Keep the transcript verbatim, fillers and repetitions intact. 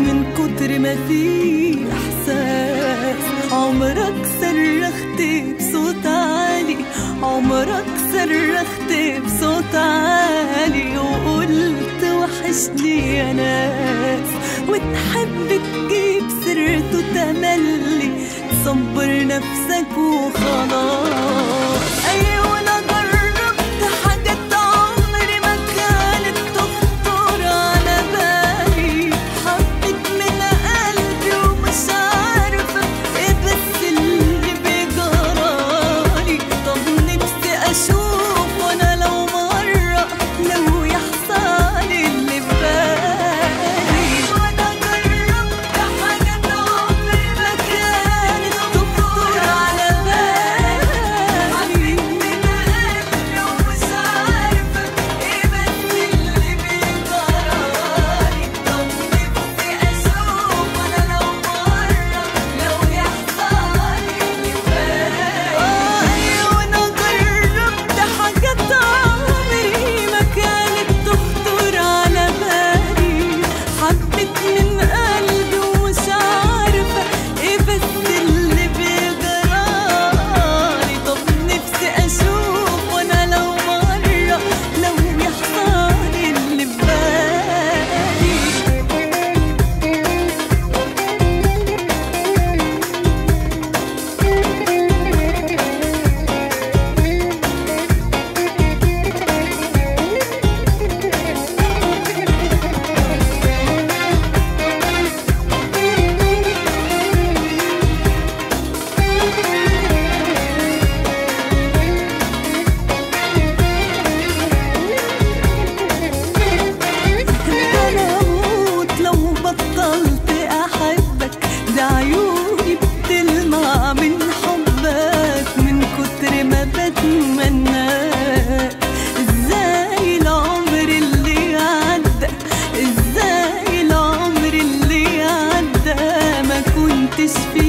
من كتر ما في إحساس. عمرك صرخت بصوت عالي، عمرك صرخت بصوت عالي وقلت وحشني يا ناس. وتحب تجيب سيرته تملي، تصبر نفسك وخلاص. أيوة أنا جربت حاجات عمري ما كانت تخطر على بالي. حبيت من قلبي ومش عارفة إيه بس اللي بيجرالي. طب نفسي أشوف وأنا لو مرة لو يحصل اللي ببالي. وأنا جربت حاجات عمري ما كانت تخطر على بالي. حبيت من قلبي ومش عارفة إيه بس اللي بيجرالي. طب نفسي أشوف وأنا لو مرة لو يحصل اللي ببالي. أيوة أنا جربت حاجات عمري ما كانت تخطر على بالي. حبيت من قلبي ومش عارفة إيه بس اللي بيجرالي. طب نفسي أشوف وأنا لو مرة لو يحصل اللي ببالي. أنا أموت لو بطلت أحبك. ده عيوني بتلمع من حبك من كتر ما بتمناك. إزاي العمر اللي عدى، إزاي العمر اللي عدى ما كنتش فيه